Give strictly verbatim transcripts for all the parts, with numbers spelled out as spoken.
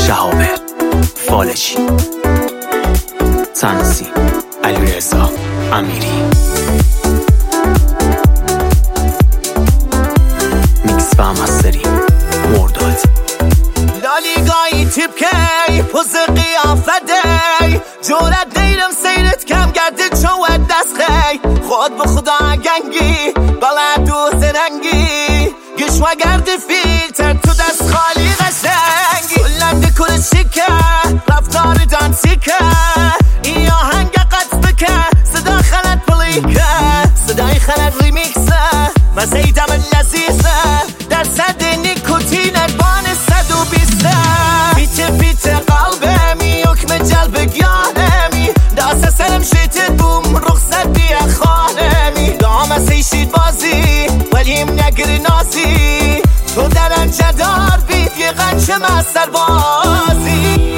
شهاب فالجی، تنزی علیرضا امیری، میکس و مستری مرداد. لالیگایی تیپ کی پوز قیافه دی جورت نیرم سیرت کم گرده چوت دست خی خود به خدا گنگی بلد و زرنگی گشوا گرده فیلتر تو دست خالی قشنگی کلم دکور شیکه رفتار دانسیکه این آهنگ قطع بکه صدا خلط بلیکه صدای خلط ریمیکسه مزیدم لذیذه در صد نیکوتینت بان صد و بیسته پیت پیت قلبمی حکم جلب گیانمی داسته سرم شیتت بوم رخصت دیه خانمی دام سیشید بازی ولیم نگری نازی تو در انجدار بید یه غنچه مستر بازی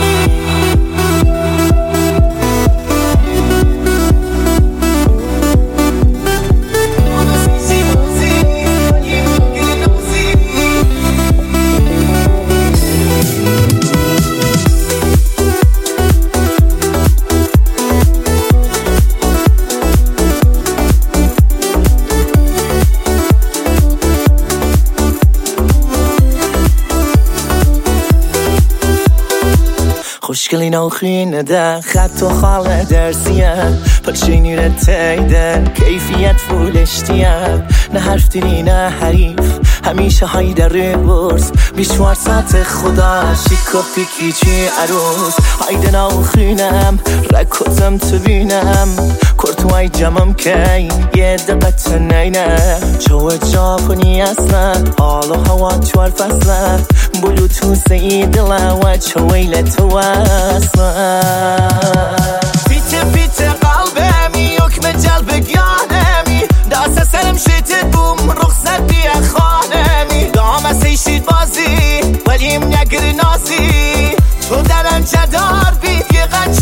خوشگلی نوخینه ده خط و خال درسیه پرچینی رتیده کیفیت فولشتیه نه حرف دیری نه حریف همیشه های در ریورس بیشوار ساعت خدا شیک و پیکی چی عروس هایده نوخینم رکوزم تو بینم کرتوهای جمعم که یه دقت نینه چوه جاپنی اصلا حال و هوا چوار فصله بلوتوس ای دله و چویل تو اصلا پیت پیت قلبمی حکم جلب گیانمی داسته سرم شیتت بوم رخصت دیه خانمی دام سیشید بازی ولیم نگری نازی تو در انجدار بید یه غنچ